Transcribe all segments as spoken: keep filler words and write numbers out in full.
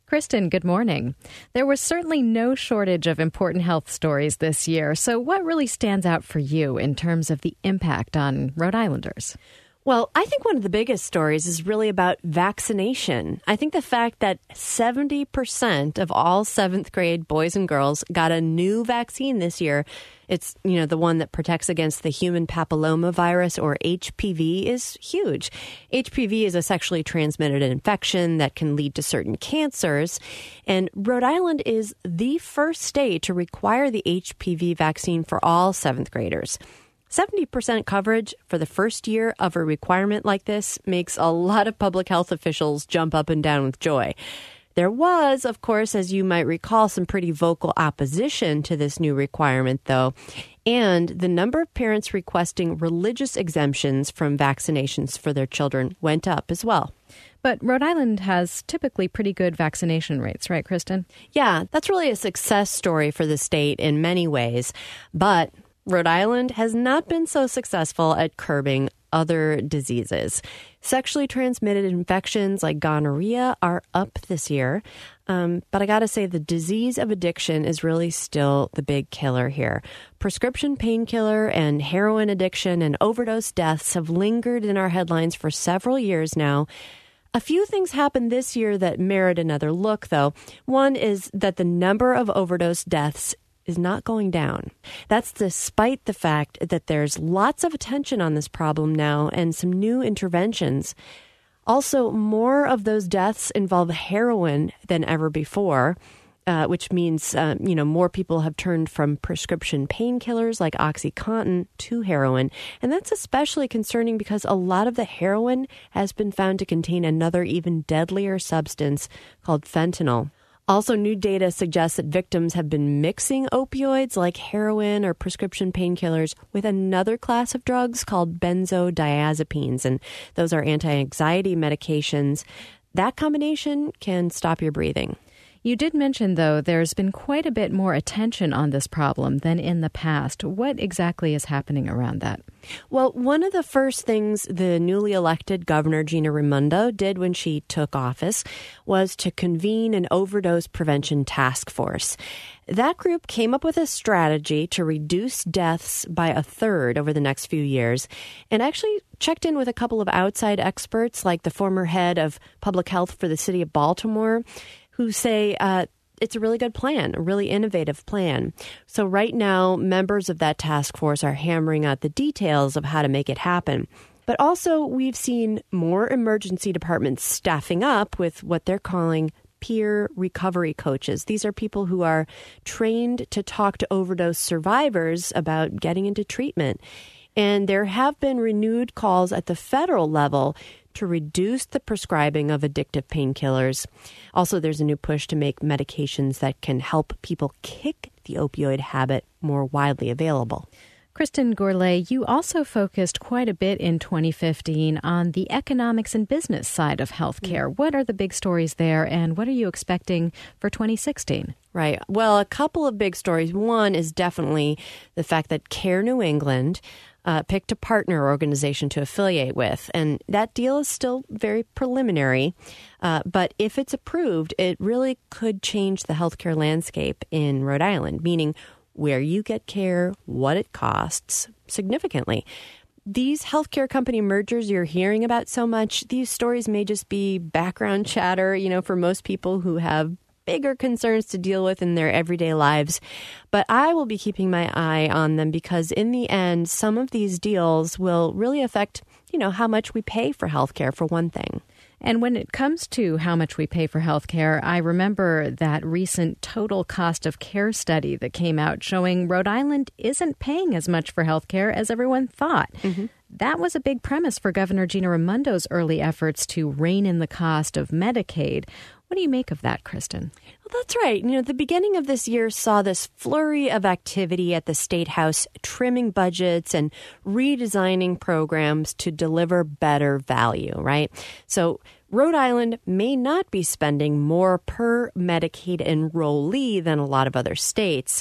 Kristen, good morning. There was certainly no shortage of important health stories this year. So what really stands out for you in terms of the impact on Rhode Islanders? Well, I think one of the biggest stories is really about vaccination. I think the fact that seventy percent of all seventh grade boys and girls got a new vaccine this year, it's, you know, the one that protects against the human papillomavirus, or H P V, is huge. H P V is a sexually transmitted infection that can lead to certain cancers. And Rhode Island is the first state to require the H P V vaccine for all seventh graders. seventy percent coverage for the first year of a requirement like this makes a lot of public health officials jump up and down with joy. There was, of course, as you might recall, some pretty vocal opposition to this new requirement, though. And the number of parents requesting religious exemptions from vaccinations for their children went up as well. But Rhode Island has typically pretty good vaccination rates, right, Kristen? Yeah, that's really a success story for the state in many ways. But Rhode Island has not been so successful at curbing other diseases. Sexually transmitted infections like gonorrhea are up this year. Um, but I got to say, the disease of addiction is really still the big killer here. Prescription painkiller and heroin addiction and overdose deaths have lingered in our headlines for several years now. A few things happened this year that merit another look, though. One is that the number of overdose deaths is not going down. That's despite the fact that there's lots of attention on this problem now and some new interventions. Also, more of those deaths involve heroin than ever before, uh, which means, uh, you know, more people have turned from prescription painkillers like OxyContin to heroin. And that's especially concerning because a lot of the heroin has been found to contain another even deadlier substance called fentanyl. Also, new data suggests that victims have been mixing opioids like heroin or prescription painkillers with another class of drugs called benzodiazepines, and those are anti-anxiety medications. That combination can stop your breathing. You did mention, though, there's been quite a bit more attention on this problem than in the past. What exactly is happening around that? Well, one of the first things the newly elected Governor Gina Raimondo did when she took office was to convene an overdose prevention task force. That group came up with a strategy to reduce deaths by a third over the next few years, and actually checked in with a couple of outside experts like the former head of public health for the city of Baltimore, who say uh, it's a really good plan, a really innovative plan. So right now, members of that task force are hammering out the details of how to make it happen. But also, we've seen more emergency departments staffing up with what they're calling peer recovery coaches. These are people who are trained to talk to overdose survivors about getting into treatment. And there have been renewed calls at the federal level to reduce the prescribing of addictive painkillers. Also, there's a new push to make medications that can help people kick the opioid habit more widely available. Kristen Gourlay, you also focused quite a bit in twenty fifteen on the economics and business side of healthcare. What are the big stories there, and what are you expecting for twenty sixteen? Right. Well, a couple of big stories. One is definitely the fact that Care New England Uh, picked a partner organization to affiliate with. And that deal is still very preliminary. Uh, but if it's approved, it really could change the healthcare landscape in Rhode Island, meaning where you get care, what it costs, significantly. These healthcare company mergers you're hearing about so much, these stories may just be background chatter, you know, for most people who have bigger concerns to deal with in their everyday lives. But I will be keeping my eye on them because in the end, some of these deals will really affect, you know, how much we pay for healthcare, for one thing. And when it comes to how much we pay for healthcare, I remember that recent total cost of care study that came out showing Rhode Island isn't paying as much for healthcare as everyone thought. Mm-hmm. That was a big premise for Governor Gina Raimondo's early efforts to rein in the cost of Medicaid. What do you make of that, Kristen? Well, that's right. You know, the beginning of this year saw this flurry of activity at the State House, trimming budgets and redesigning programs to deliver better value, right? So Rhode Island may not be spending more per Medicaid enrollee than a lot of other states.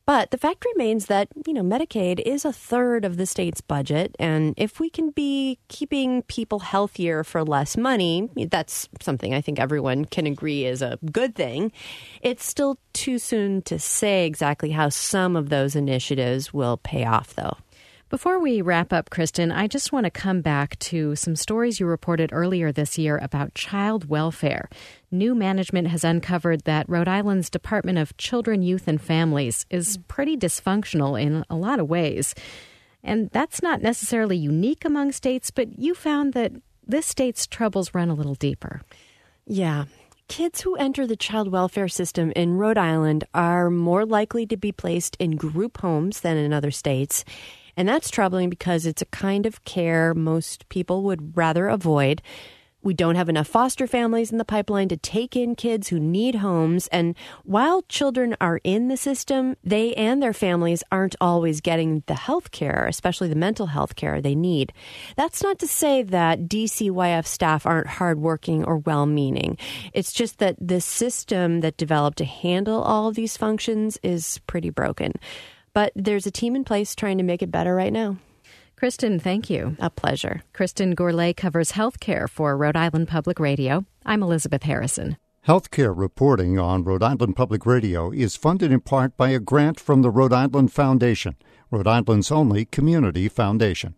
But the fact remains that, you know, Medicaid is a third of the state's budget. And if we can be keeping people healthier for less money, that's something I think everyone can agree is a good thing. It's still too soon to say exactly how some of those initiatives will pay off, though. Before we wrap up, Kristen, I just want to come back to some stories you reported earlier this year about child welfare. New management has uncovered that Rhode Island's Department of Children, Youth, and Families is pretty dysfunctional in a lot of ways. And that's not necessarily unique among states, but you found that this state's troubles run a little deeper. Yeah. Kids who enter the child welfare system in Rhode Island are more likely to be placed in group homes than in other states. And that's troubling because it's a kind of care most people would rather avoid. We don't have enough foster families in the pipeline to take in kids who need homes. And while children are in the system, they and their families aren't always getting the health care, especially the mental health care they need. That's not to say that D C Y F staff aren't hardworking or well-meaning. It's just that the system that developed to handle all of these functions is pretty broken. But there's a team in place trying to make it better right now. Kristen, thank you. A pleasure. Kristen Gourlay covers healthcare for Rhode Island Public Radio. I'm Elizabeth Harrison. Healthcare reporting on Rhode Island Public Radio is funded in part by a grant from the Rhode Island Foundation, Rhode Island's only community foundation.